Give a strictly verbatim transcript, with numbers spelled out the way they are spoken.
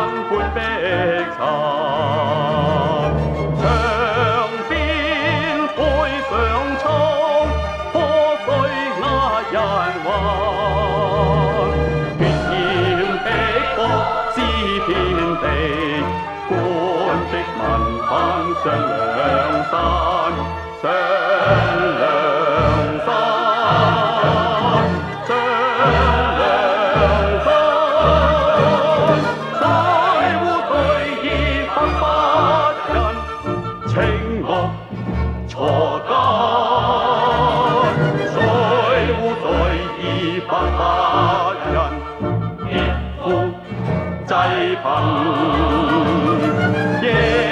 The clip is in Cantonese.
闊碧塵，牆邊海上蒼，破碎那人魂。血染碧波滋遍地，官的民憤上梁山，上梁山，上梁山。水壺對熱恨不仁，青綠錯間。水壺對熱恨不仁，血庫濟貧。